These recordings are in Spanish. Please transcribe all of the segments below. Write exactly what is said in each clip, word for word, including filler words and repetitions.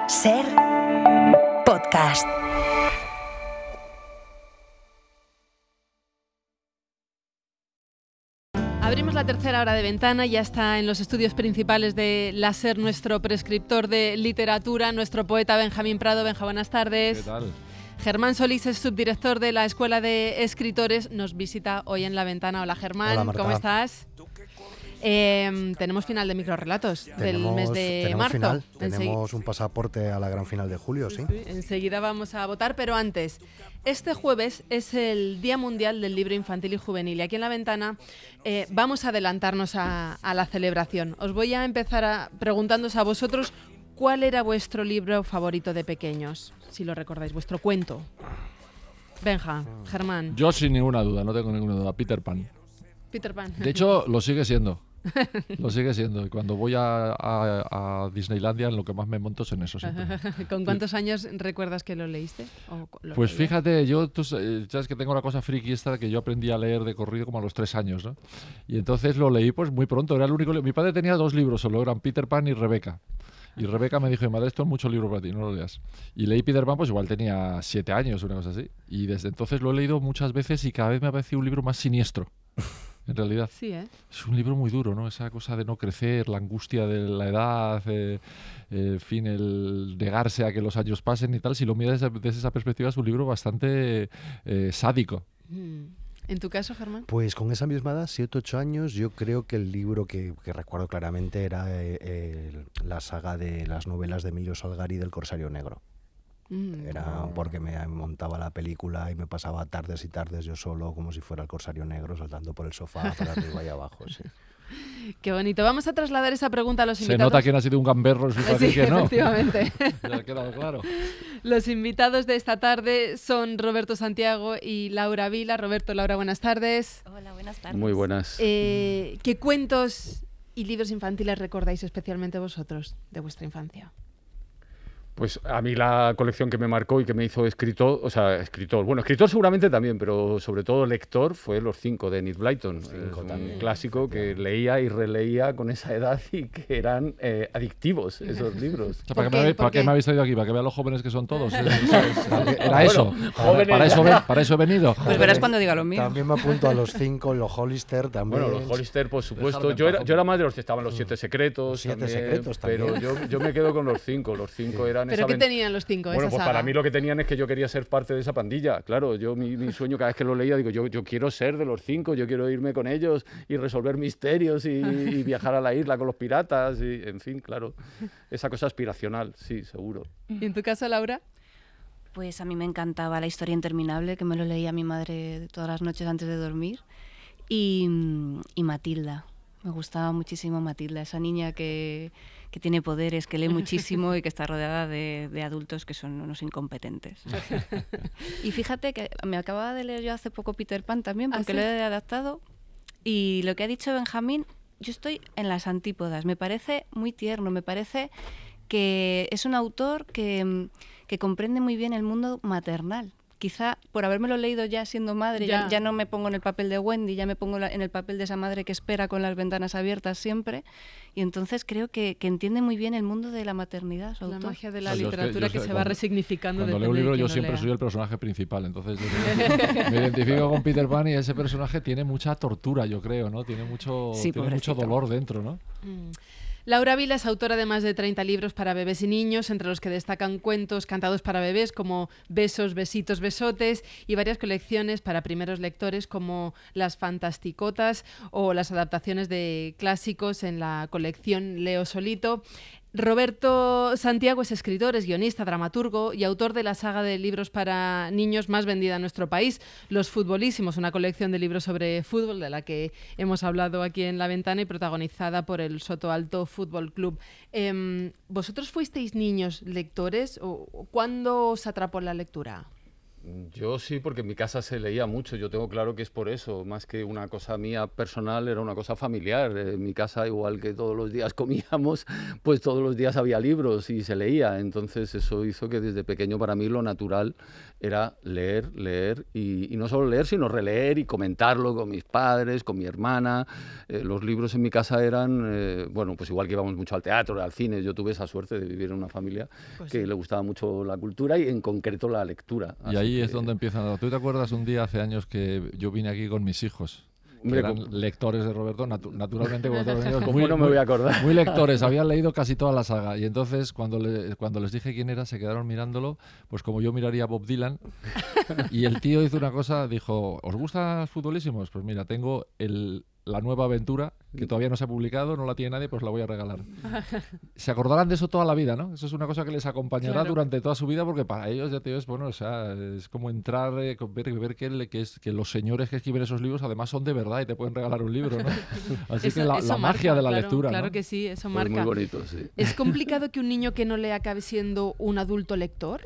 Ser podcast. Abrimos la tercera hora de Ventana, ya está en los estudios principales de la SER nuestro prescriptor de literatura, nuestro poeta Benjamín Prado. Benja, buenas tardes. ¿Qué tal? Germán Solís es subdirector de la Escuela de Escritores, nos visita hoy en La Ventana. Hola Germán, Hola, Marta. ¿Cómo estás? Eh, tenemos final de microrelatos del Tenemos- mes de tenemos marzo. final, Ensegui- tenemos un pasaporte a la gran final de julio, sí. Sí, enseguida vamos a votar, pero antes, este jueves es el Día Mundial del Libro Infantil y Juvenil y aquí en La Ventana eh, vamos a adelantarnos a, a la celebración. Os voy a empezar a, preguntándoos a vosotros cuál era vuestro libro favorito de pequeños, si lo recordáis, vuestro cuento. Benja, Germán, Yo sin ninguna duda, no tengo ninguna duda, Peter Pan. Peter Pan. De hecho, lo sigue siendo. Lo sigue siendo. Y cuando voy a, a- a Disneylandia, lo que más me monto es en eso siempre. ¿Con cuántos años recuerdas que lo leíste? ¿O lo Pues leías? fíjate, yo, tú sa- sabes que tengo una cosa friki esta que yo aprendí a leer de corrido como a los tres años, ¿no? Y entonces lo leí pues muy pronto, era el único li- Mi padre tenía dos libros solo, eran Peter Pan y Rebeca. Y Rebeca me dijo, madre, esto es mucho libro para ti, no lo leas. Y leí Peter Pan, pues igual tenía siete años, una cosa así. Y desde entonces lo he leído muchas veces y cada vez me ha parecido un libro más siniestro, en realidad. Sí, ¿eh? Es un libro muy duro, ¿no? Esa cosa de no crecer, la angustia de la edad, eh, eh, en fin, el negarse a que los años pasen y tal. Si lo miras desde, desde esa perspectiva, es un libro bastante eh, sádico. Mm. ¿En tu caso, Germán? Pues con esa misma edad, siete ocho años, yo creo que el libro que, que recuerdo claramente era eh, el- la saga de las novelas de Emilio Salgari del Corsario Negro. Mm. Era porque me montaba la película y me pasaba tardes y tardes yo solo, como si fuera el Corsario Negro, saltando por el sofá, para arriba y abajo, sí. Qué bonito. Vamos a trasladar esa pregunta a los Se invitados. nota quién ha sido un gamberro, es Sí, fácil que no. efectivamente. Ya ha quedado claro. Los invitados de esta tarde son Roberto Santiago y Laura Vila. Roberto, Laura, buenas tardes. Hola, buenas tardes. Muy buenas. Eh, ¿Qué cuentos y libros infantiles recordáis especialmente vosotros de vuestra infancia? Pues a mí la colección que me marcó y que me hizo escritor, o sea, escritor, bueno, escritor seguramente también, pero sobre todo lector, fue Los Cinco de Enid Blyton. Cinco Es también. un clásico que leía y releía con esa edad y que eran eh, adictivos esos libros. O sea, ¿Por ¿para, qué qué? me, habéis- ¿Por ¿Para qué qué? me habéis traído aquí? ¿Para que vean los jóvenes que son todos? Es- es- es- Era Bueno, eso. jóvenes. Para eso, ve- para eso he venido. Pues verás cuando diga lo mío. También me apunto a los cinco, los Hollister también. Bueno, los Hollister, por supuesto. Déjalo en Yo era, paz, yo era más de los que estaban los Siete Secretos. Los Siete también, Secretos Pero también. yo, yo me quedo con los cinco. Los cinco eran ¿Pero esa qué ven- tenían los cinco? Bueno, esa pues saga? para mí lo que tenían es que yo quería ser parte de esa pandilla. Claro, yo mi, mi sueño cada vez que lo leía, digo, yo, yo quiero ser de los cinco, yo quiero irme con ellos y resolver misterios y, y viajar a la isla con los piratas y, en fin, claro, esa cosa aspiracional, sí, seguro. ¿Y en tu caso, Laura? Pues a mí me encantaba La historia interminable, que me lo leía mi madre todas las noches antes de dormir. Y, mm, y Matilda. Me gustaba muchísimo Matilda, esa niña que, que tiene poderes, que lee muchísimo y que está rodeada de, de adultos que son unos incompetentes. Y fíjate que me acababa de leer yo hace poco Peter Pan también, ¿Ah, porque sí? lo he adaptado. Y lo que ha dicho Benjamín, yo estoy en las antípodas. Me parece muy tierno, me parece que es un autor que, mm, que comprende muy bien el mundo maternal. Quizá por habérmelo leído ya siendo madre, ya, Ya. ya no me pongo en el papel de Wendy, ya me pongo la- en el papel de esa madre que espera con las ventanas abiertas siempre. Y entonces creo que, que entiende muy bien el mundo de la maternidad, su La autor. magia de la O sea, yo es que- literatura yo que es que se va cuando- resignificando. Cuando depende leo un libro de yo quién lo siempre lea. soy el personaje principal, entonces yo me, me identifico con Peter Pan y ese personaje tiene mucha tortura, yo creo, ¿no? Tiene mucho, Sí, tiene mucho pobrecito. dolor dentro, ¿no? Mm. Laura Vila es autora de más de treinta libros para bebés y niños, entre los que destacan cuentos cantados para bebés como Besos, Besitos, Besotes y varias colecciones para primeros lectores como Las Fantasticotas o las adaptaciones de clásicos en la colección Leo Solito. Roberto Santiago es escritor, es guionista, dramaturgo y autor de la saga de libros para niños más vendida en nuestro país, Los Futbolísimos, una colección de libros sobre fútbol de la que hemos hablado aquí en La Ventana y protagonizada por el Soto Alto Fútbol Club. Eh, ¿Vosotros fuisteis niños lectores o cuándo os atrapó la lectura? Yo sí, porque en mi casa se leía mucho, yo tengo claro que es por eso, más que una cosa mía personal, era una cosa familiar. En mi casa, igual que todos los días comíamos, pues todos los días había libros y se leía, entonces eso hizo que desde pequeño para mí lo natural era leer, leer, y, y no solo leer, sino releer y comentarlo con mis padres, con mi hermana. Eh, los libros en mi casa eran, eh, bueno, pues igual que íbamos mucho al teatro, al cine, yo tuve esa suerte de vivir en una familia Pues que sí. le gustaba mucho la cultura y en concreto la lectura. Y Así ahí que, es donde empiezan. ¿Tú te acuerdas un día hace años que yo vine aquí con mis hijos? Que Hombre, eran con- lectores de Roberto, natu- naturalmente, como todos los niños, ¿Cómo no me voy a acordar? muy lectores, habían leído casi toda la saga. Y entonces, cuando, le- cuando les dije quién era, se quedaron mirándolo, pues como yo miraría a Bob Dylan. Y el tío hizo una cosa, dijo: ¿os gustan los futbolísimos? Pues mira, tengo el, la nueva aventura, que todavía no se ha publicado, no la tiene nadie, pues la voy a regalar. Se acordarán de eso toda la vida, ¿no? Eso es una cosa que les acompañará Claro. durante toda su vida, porque para ellos, ya te digo, es bueno, o sea, es como entrar, eh, con- ver, ver que, el- que, es, que los señores que escriben esos libros además son de verdad y te pueden regalar un libro, ¿no? Así Eso- que la, eso la marca, magia de la claro, lectura, Claro ¿no? que sí, eso Pues marca. muy bonito, sí. ¿Es complicado que un niño que no lea acabe siendo un adulto lector?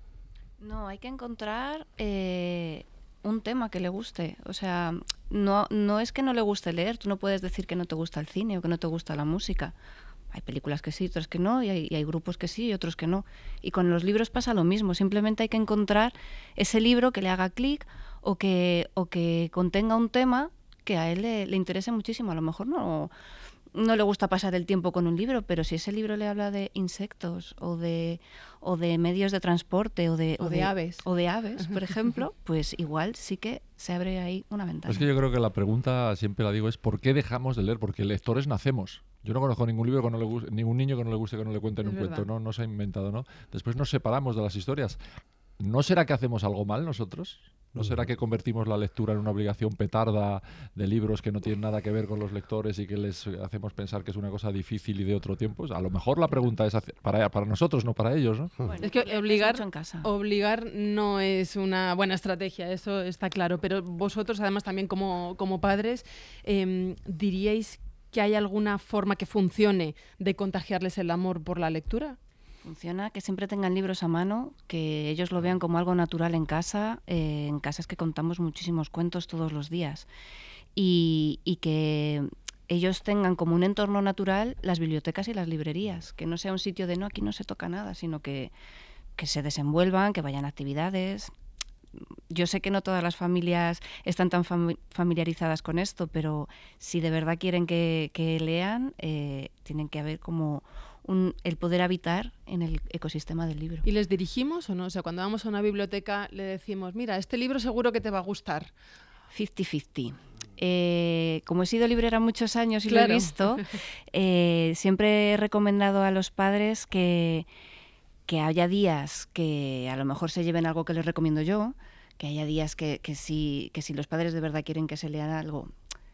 No, hay que encontrar eh, un tema que le guste. O sea, no, no es que no le guste leer. Tú no puedes decir que no te gusta el cine o que no te gusta la música. Hay películas que sí, otras que no, y hay, y hay grupos que sí y otros que no. Y con los libros pasa lo mismo. Simplemente hay que encontrar ese libro que le haga clic o que, o que contenga un tema que a él le, le interese muchísimo. A lo mejor no, no le gusta pasar el tiempo con un libro, pero si ese libro le habla de insectos o de, o de medios de transporte o de, O de aves. o de aves, por ejemplo, pues igual sí que se abre ahí una ventana. Es que yo creo que la pregunta, siempre la digo, es ¿por qué dejamos de leer? Porque lectores nacemos. Yo no conozco ningún libro que no le guste, ningún niño que no le guste que no le cuenten Es un verdad. cuento, ¿no? No se ha inventado, ¿no? Después nos separamos de las historias. ¿No será que hacemos algo mal nosotros? ¿No será que convertimos la lectura en una obligación petarda de libros que no tienen nada que ver con los lectores y que les hacemos pensar que es una cosa difícil y de otro tiempo? A lo mejor la pregunta es hacia- para, para nosotros, no para ellos, ¿no? Bueno, Es que lees obligar, mucho en casa. obligar no es una buena estrategia, eso está claro. Pero vosotros, además, también como, como padres, em, ¿diríais que hay alguna forma que funcione de contagiarles el amor por la lectura? Funciona que siempre tengan libros a mano, que ellos lo vean como algo natural en casa. Eh, en casa es que contamos muchísimos cuentos todos los días. Y, y que ellos tengan como un entorno natural las bibliotecas y las librerías, que no sea un sitio de no, aquí no se toca nada, sino que, que se desenvuelvan, que vayan a actividades. Yo sé que no todas las familias están tan fami- familiarizadas con esto, pero si de verdad quieren que, que lean, eh, tienen que haber como un, el poder habitar en el ecosistema del libro. ¿Y les dirigimos o no? O sea, cuando vamos a una biblioteca le decimos, mira, este libro seguro que te va a gustar. cincuenta cincuenta. Eh, como he sido librera muchos años y Claro. lo he visto, eh, siempre he recomendado a los padres que, que haya días que a lo mejor se lleven algo que les recomiendo yo, que haya días que, que, si, que si los padres de verdad quieren que se lean algo,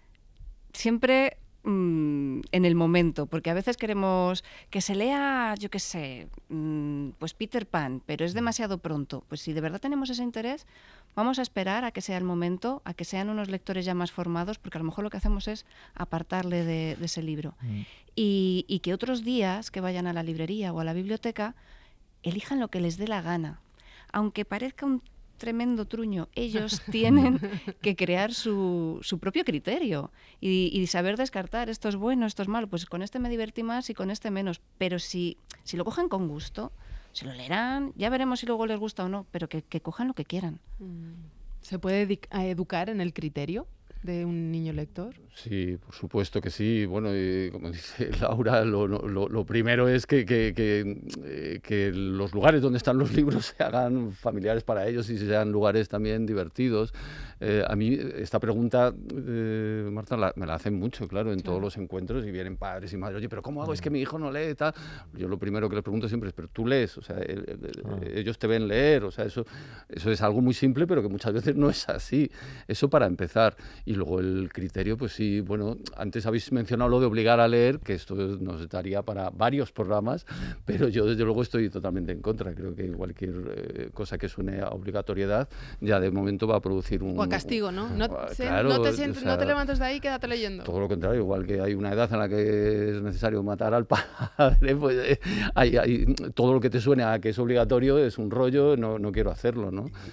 siempre mm, en el momento, porque a veces queremos que se lea, yo qué sé, mm, pues Peter Pan, pero es demasiado pronto. Pues si de verdad tenemos ese interés, vamos a esperar a que sea el momento, a que sean unos lectores ya más formados, porque a lo mejor lo que hacemos es apartarle de, de ese libro. Mm. Y, y que otros días que vayan a la librería o a la biblioteca elijan lo que les dé la gana. Aunque parezca un tremendo truño, ellos tienen que crear su, su propio criterio y, y saber descartar esto es bueno, esto es malo, pues con este me divertí más y con este menos. Pero si, si lo cogen con gusto, se lo leerán, ya veremos si luego les gusta o no, pero que, que cojan lo que quieran. ¿Se puede edi- a educar en el criterio de un niño lector? Sí, por supuesto que sí. Bueno, y como dice Laura, lo, lo- lo primero es que, que- que, eh, que los lugares donde están los libros se hagan familiares para ellos y sean lugares también divertidos. Eh, a mí esta pregunta, eh, Marta, la- me la hacen mucho, claro, en todos los encuentros y vienen padres y madres, oye, pero ¿cómo hago? Es que mi hijo no lee y tal. Yo lo primero que les pregunto siempre es, pero tú lees, o sea, el- el- Ah. ellos te ven leer, o sea, eso, eso es algo muy simple, pero que muchas veces no es así. Eso para empezar. Y luego el criterio, pues sí, bueno, antes habéis mencionado lo de obligar a leer, que esto nos daría para varios programas, pero yo desde luego estoy totalmente en contra. Creo que cualquier eh, cosa que suene a obligatoriedad ya de momento va a producir un... O a castigo, ¿no? No, Ah, se- claro, no, te, o sientes- sea, no te levantes de ahí, quédate leyendo. todo lo contrario, igual que hay una edad en la que es necesario matar al padre, pues eh, hay, hay- todo lo que te suene a que es obligatorio es un rollo, no, no quiero hacerlo, ¿no?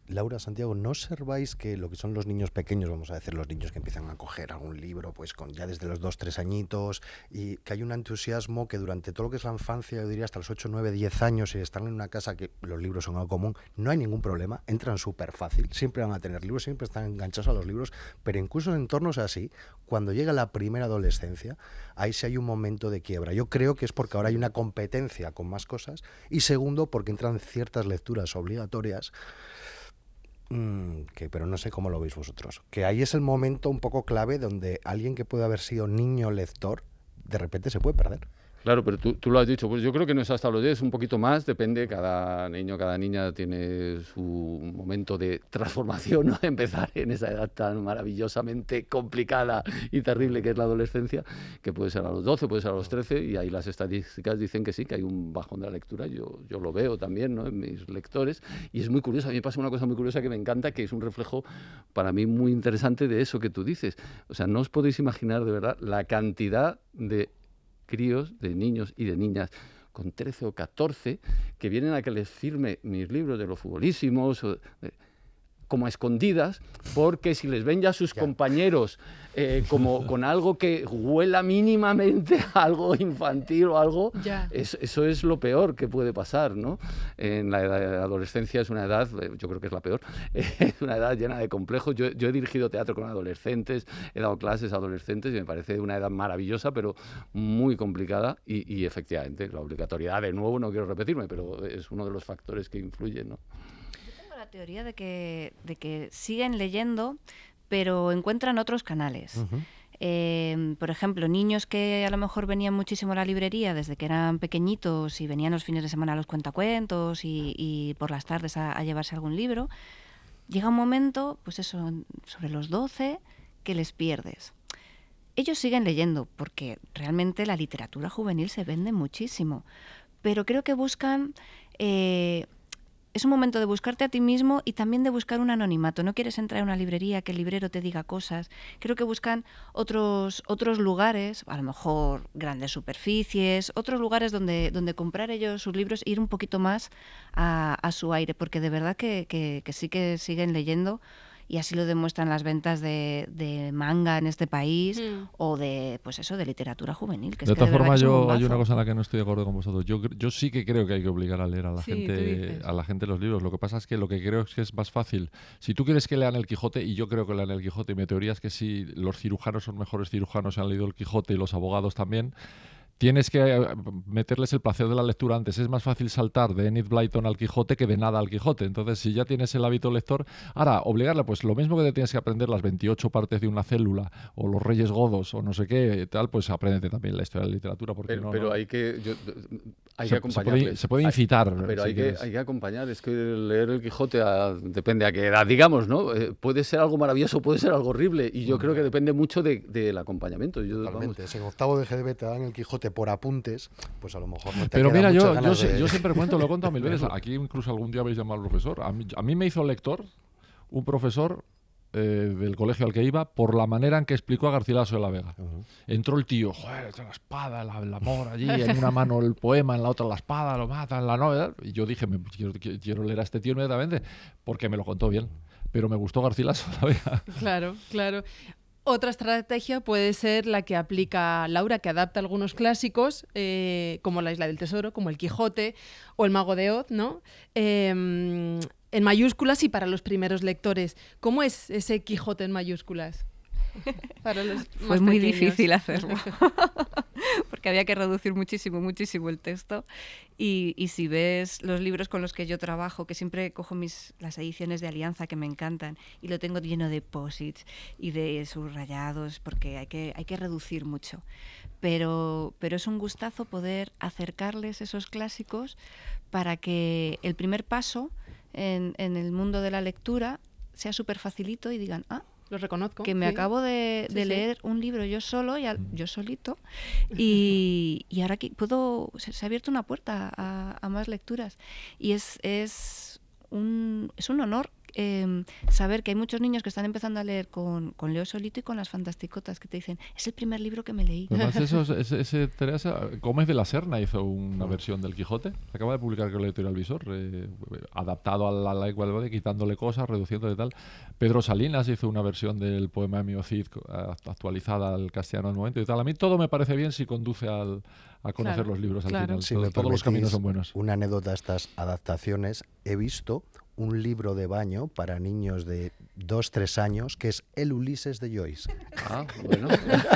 Laura, Santiago, ¿no observáis que lo que son los niños pequeños, vamos a decir los niños que empiezan a coger algún libro pues con ya desde los dos, tres añitos, y que hay un entusiasmo que durante todo lo que es la infancia, yo diría hasta los ocho, nueve, diez años, y están en una casa que los libros son algo común, no hay ningún problema, entran súper fácil, siempre van a tener libros, siempre están enganchados a los libros, pero incluso en entornos así, cuando llega la primera adolescencia, ahí sí hay un momento de quiebra. Yo creo que es porque ahora hay una competencia con más cosas, y segundo, porque entran ciertas lecturas obligatorias. Mm, que, pero no sé cómo lo veis vosotros. Que ahí es el momento un poco clave donde alguien que puede haber sido niño lector, de repente se puede perder. Claro, pero tú, tú lo has dicho, pues yo creo que no es hasta los diez, un poquito más, depende, cada niño, cada niña tiene su momento de transformación, ¿no? Empezar en esa edad tan maravillosamente complicada y terrible que es la adolescencia, que puede ser a los doce, puede ser a los trece, y ahí las estadísticas dicen que sí, que hay un bajón de la lectura, yo, yo lo veo también, ¿no? En mis lectores, y es muy curioso, a mí me pasa una cosa muy curiosa que me encanta, que es un reflejo para mí muy interesante de eso que tú dices. O sea, no os podéis imaginar de verdad la cantidad de críos, de niños y de niñas con trece o catorce que vienen a que les firme mis libros de los futbolísimos o de, como a escondidas, porque si les ven ya sus ya. compañeros eh, como con algo que huela mínimamente a algo infantil o algo, es, eso es lo peor que puede pasar, ¿no? En la, edad, la adolescencia es una edad, yo creo que es la peor, es una edad llena de complejos. Yo, yo he dirigido teatro con adolescentes, he dado clases a adolescentes y me parece una edad maravillosa, pero muy complicada y, y efectivamente la obligatoriedad, de nuevo, no quiero repetirme, pero es uno de los factores que influyen, ¿no? La teoría de que, de que siguen leyendo, pero encuentran otros canales. Uh-huh. Eh, por ejemplo, niños que a lo mejor venían muchísimo a la librería desde que eran pequeñitos y venían los fines de semana a los cuentacuentos y, y por las tardes a, a llevarse algún libro, llega un momento, pues eso, sobre los doce, que les pierdes. Ellos siguen leyendo porque realmente la literatura juvenil se vende muchísimo, pero creo que buscan... Eh, Es un momento de buscarte a ti mismo y también de buscar un anonimato. No quieres entrar a una librería que el librero te diga cosas. Creo que buscan otros, otros lugares, a lo mejor grandes superficies, otros lugares donde, donde comprar ellos sus libros e ir un poquito más a, a su aire, porque de verdad que, que, que sí que siguen leyendo. Y así lo demuestran las ventas de, de manga en este país mm. o de, pues eso, de literatura juvenil. Que de es todas que de formas, yo un hay una cosa en la que no estoy de acuerdo con vosotros. Yo, yo sí que creo que hay que obligar a leer a la sí, gente a la gente los libros. Lo que pasa es que lo que creo es que es más fácil. Si tú quieres que lean el Quijote, y yo creo que lean el Quijote, y mi teoría es que si los cirujanos son mejores cirujanos y han leído el Quijote y los abogados también, tienes que meterles el placer de la lectura antes. Es más fácil saltar de Enid Blyton al Quijote que de nada al Quijote. Entonces, si ya tienes el hábito lector, ahora, obligarle, pues lo mismo que te tienes que aprender las veintiocho partes de una célula, o los Reyes Godos, o no sé qué, tal, pues apréndete también la historia de la literatura. Porque pero no, pero no, hay que... Yo, hay se, que acompañarles. Se puede, se puede incitar. Hay, pero si hay, que, hay que acompañar. Es que leer el Quijote a, depende a qué edad, digamos, ¿no? Eh, puede ser algo maravilloso, puede ser algo horrible. Y yo mm. creo que depende mucho de, del acompañamiento. Yo, Totalmente. Vamos. Si en octavo de G D B te dan el Quijote por apuntes, pues a lo mejor no te Pero mira, yo, yo, de... yo siempre cuento, lo he contado mil veces. Aquí incluso algún día habéis llamado al profesor. A mí, a mí me hizo lector un profesor eh, del colegio al que iba por la manera en que explicó a Garcilaso de la Vega. Uh-huh. Entró el tío, joder, la espada, el, el amor allí, en una mano el poema, en la otra la espada, lo matan, la novela. Y yo dije, me, quiero, quiero leer a este tío inmediatamente porque me lo contó bien. Pero me gustó Garcilaso de la Vega. Claro, claro. Otra estrategia puede ser la que aplica Laura, que adapta algunos clásicos, eh, como La Isla del Tesoro, como El Quijote o El Mago de Oz, ¿no? Eh, en mayúsculas y para los primeros lectores. ¿Cómo es ese Quijote en mayúsculas? Para los Fue muy pequeños. Difícil hacerlo, porque había que reducir muchísimo, muchísimo el texto. Y, y si ves los libros con los que yo trabajo, que siempre cojo mis, las ediciones de Alianza, que me encantan, y lo tengo lleno de posits y de subrayados, porque hay que, hay que reducir mucho. Pero, pero es un gustazo poder acercarles esos clásicos para que el primer paso en, en el mundo de la lectura sea súper facilito y digan, ah, lo reconozco. Que me sí. acabo de, de sí, leer sí. un libro yo solo, y al, yo solito, y, y ahora que puedo, se, se ha abierto una puerta a, a más lecturas. Y es, es, un, es un honor eh, saber que hay muchos niños que están empezando a leer con, con Leo solito y con las Fantasticotas, que te dicen, es el primer libro que me leí. Además, eso, ese, ese Teresa Gómez de la Serna hizo una versión del Quijote, acaba de publicar con la editorial Visor, eh, adaptado a la lengua del quitándole cosas, reduciendo y tal. Pedro Salinas hizo una versión del poema de Mio Cid actualizada al castellano al momento y tal. A mí todo me parece bien si conduce al, a conocer Claro, los libros al claro. final. Si Todo- me todos los caminos son buenos. Una anécdota de estas adaptaciones, he visto un libro de baño para niños de dos tres años que es El Ulises de Joyce. Ah, bueno.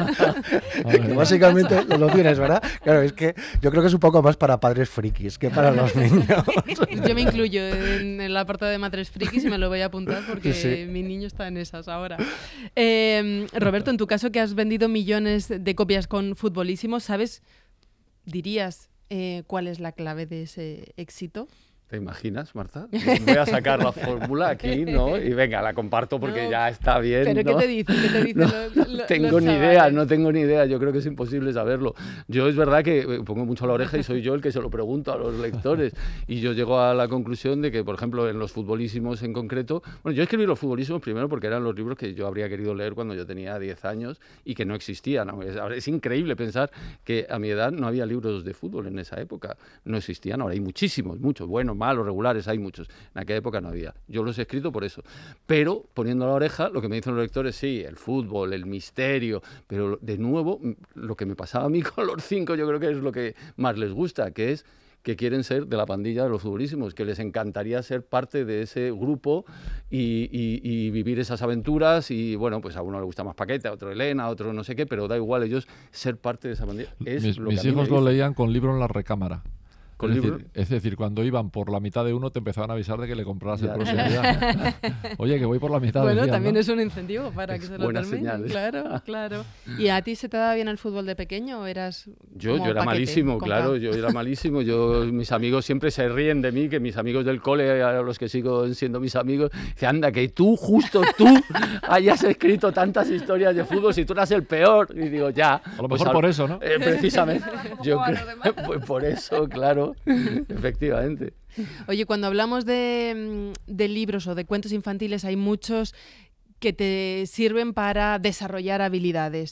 Que básicamente lo tienes, ¿verdad? Claro, es que yo creo que es un poco más para padres frikis que para los niños. Yo me incluyo en el apartado de Madres Frikis y me lo voy a apuntar porque Sí. mi niño está en esas ahora. Eh, Roberto, en tu caso que has vendido millones de copias con Futbolísimo, ¿sabes, dirías, eh, cuál es la clave de ese éxito? ¿Te imaginas, Marta? Voy a sacar la fórmula aquí, ¿no? Y venga, la comparto porque No, ya está bien, ¿Pero ¿no? qué te dicen? ¿Qué te dicen No, los- no los- tengo los ni idea, chavales? no tengo ni idea. Yo creo que es imposible saberlo. Yo es verdad que eh, pongo mucho la oreja y soy yo el que se lo pregunto a los lectores. Y yo llego a la conclusión de que, por ejemplo, en los Futbolísimos en concreto... Bueno, yo escribí los Futbolísimos primero porque eran los libros que yo habría querido leer cuando yo tenía diez años y que no existían. Es, es increíble pensar que a mi edad no había libros de fútbol en esa época. No existían. Ahora hay muchísimos, muchos. Buenos, malos, regulares, hay muchos. En aquella época no había. Yo los he escrito por eso. Pero, poniendo la oreja, lo que me dicen los lectores, sí, el fútbol, el misterio, pero de nuevo, m- lo que me pasaba a mí con los cinco, yo creo que es lo que más les gusta, que es que quieren ser de la pandilla de los Futbolísimos, que les encantaría ser parte de ese grupo y, y- y vivir esas aventuras y, bueno, pues a uno le gusta más Paquete, a otro Elena, a otro no sé qué, pero da igual ellos ser parte de esa pandilla. Es Mis, lo que mis a mí me hijos lo dicen. leían con libro en la recámara. ¿Con es, libro? decir, es decir, cuando iban por la mitad de uno te empezaban a avisar de que le compraras el Ya. próximo día. Oye, que voy por la mitad. Bueno, decían, también ¿no? es un incentivo para Es que se lo buena terminen. señal, ¿eh? Claro, claro. ¿Y a ti se te daba bien el fútbol de pequeño o eras Yo, como yo era Paquete, malísimo, compa? claro, yo era malísimo. Yo, mis amigos siempre se ríen de mí, que mis amigos del cole, a los que sigo siendo mis amigos, dicen, anda, que tú, justo tú, hayas escrito tantas historias de fútbol si tú eras el peor. Y digo, ya. A lo mejor por eso, ¿no? Eh, precisamente. Yo creo, pues por eso, claro, efectivamente. Oye, cuando hablamos de, mm, de libros o de cuentos infantiles, hay muchos que te sirven para desarrollar habilidades.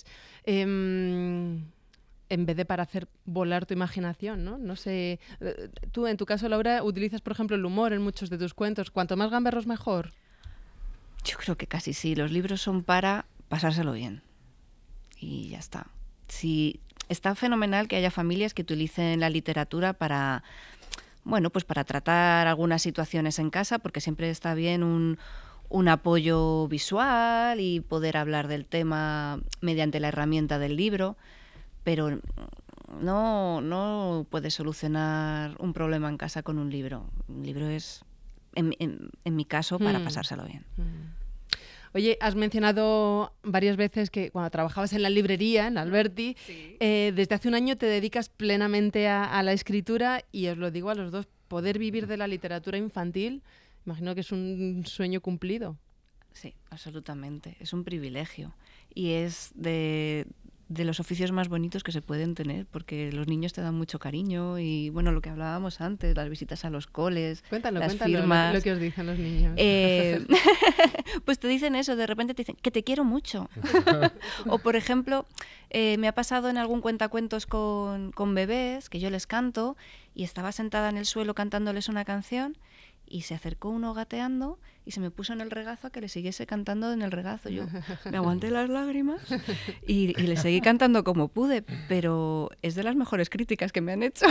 Em, en vez de para hacer volar tu imaginación, ¿no? No sé. eh, Tú, en tu caso, Laura, utilizas, por ejemplo, el humor en muchos de tus cuentos. Cuanto más gamberros, mejor. Yo creo que casi sí. Los libros son para pasárselo bien. Y ya está. Sí, está fenomenal que haya familias que utilicen la literatura para, bueno, pues para tratar algunas situaciones en casa, porque siempre está bien un, un apoyo visual y poder hablar del tema mediante la herramienta del libro, pero no, no puedes solucionar un problema en casa con un libro. Un libro es, en, en- en mi caso, para Mm. pasárselo bien. Oye, has mencionado varias veces que cuando trabajabas en la librería, en Alberti, eh, desde hace un año te dedicas plenamente a, a la escritura y os lo digo a los dos, poder vivir de la literatura infantil, imagino que es un sueño cumplido. Sí, absolutamente. Es un privilegio. Y es de, de los oficios más bonitos que se pueden tener, porque los niños te dan mucho cariño y, bueno, lo que hablábamos antes, las visitas a los coles, Cuéntalo, las cuéntalo, lo- firmas. lo que os dicen los niños. Eh, pues te dicen eso, de repente te dicen que te quiero mucho. O, por ejemplo, eh, me ha pasado en algún cuentacuentos con, con bebés, que yo les canto, y estaba sentada en el suelo cantándoles una canción, y se acercó uno gateando y se me puso en el regazo a que le siguiese cantando en el regazo. Yo me aguanté las lágrimas y, y le seguí cantando como pude, pero es de las mejores críticas que me han hecho.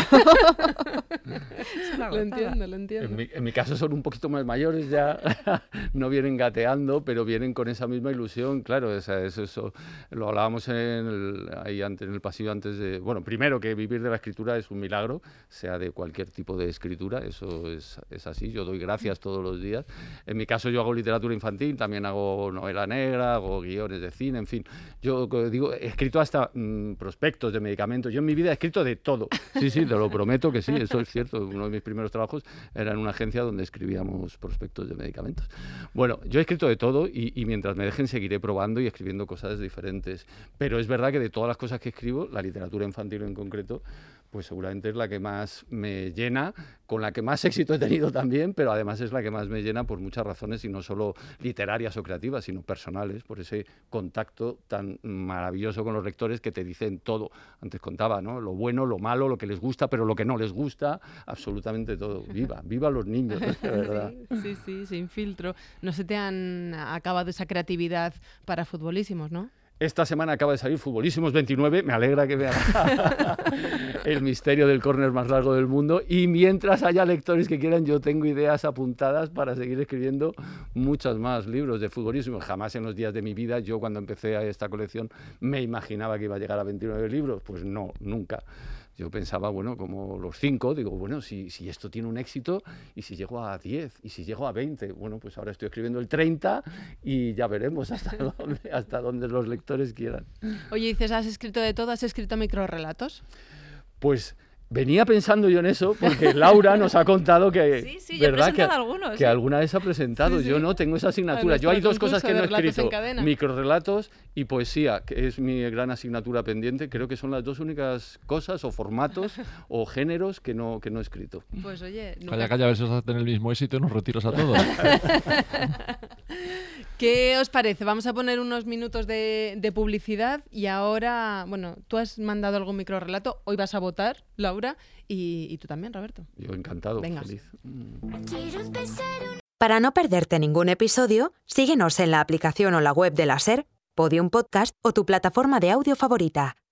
Es una Lo gozada. entiendo, lo entiendo. En mi, en mi caso son un poquito más mayores ya, no vienen gateando, pero vienen con esa misma ilusión, claro, o sea, eso, eso lo hablábamos en el, ahí antes, en el pasillo antes de... Bueno, primero que vivir de la escritura es un milagro, sea de cualquier tipo de escritura, eso es, es así, yo doy gracias todos los días. En mi caso yo hago literatura infantil, también hago novela negra, hago guiones de cine, en fin. Yo digo, he escrito hasta mmm, prospectos de medicamentos, yo en mi vida he escrito de todo, sí, sí, te lo prometo que sí, eso es cierto, uno de mis primeros trabajos era en una agencia donde escribíamos prospectos de medicamentos. Bueno, yo he escrito de todo y, y mientras me dejen seguiré probando y escribiendo cosas diferentes. Pero es verdad que de todas las cosas que escribo, la literatura infantil en concreto, pues seguramente es la que más me llena, con la que más éxito he tenido también, pero además es la que más me llena por muchas razones, y no solo literarias o creativas, sino personales, por ese contacto tan maravilloso con los lectores que te dicen todo. Antes contaba, ¿no? Lo bueno, lo malo, lo que les gusta, pero lo que no les gusta, absolutamente todo. Viva, viva los niños, de verdad. Sí, sí, sí, sin filtro. No se te han acabado esa creatividad para Futbolísimos, ¿no? Esta semana acaba de salir Futbolísimos veintinueve, me alegra que vean el misterio del córner más largo del mundo, y mientras haya lectores que quieran, yo tengo ideas apuntadas para seguir escribiendo muchos más libros de Futbolísimos. Jamás en los días de mi vida, yo cuando empecé a esta colección, me imaginaba que iba a llegar a veintinueve libros, pues no, nunca. Yo pensaba, bueno, como los cinco, digo, bueno, si, si esto tiene un éxito, y si llego a diez, y si llego a veinte, bueno, pues ahora estoy escribiendo el treinta y ya veremos hasta dónde, hasta dónde los lectores quieran. Oye, dices, ¿has escrito de todo? ¿Has escrito microrrelatos? Pues venía pensando yo en eso, porque Laura nos ha contado que, Sí, sí, yo he ¿verdad? presentado que, algunos, que sí. alguna vez ha presentado. Sí, sí. Yo no tengo esa asignatura. A Yo hay nuestro dos cosas que no he concurso de relatos en escrito: cadena. microrrelatos y poesía, que es mi gran asignatura pendiente. Creo que son las dos únicas cosas o formatos o géneros que no, que no he escrito. Pues oye, nunca... Calla, calla, a ver si vas a tener el mismo éxito y nos retiras a todos. ¿Qué os parece? Vamos a poner unos minutos de, de publicidad y ahora, bueno, tú has mandado algún microrrelato, hoy vas a votar, Laura, y, y tú también, Roberto. Yo encantado, Venga. feliz. Para no perderte ningún episodio, síguenos en la aplicación o la web de la SER, Podium Podcast o tu plataforma de audio favorita.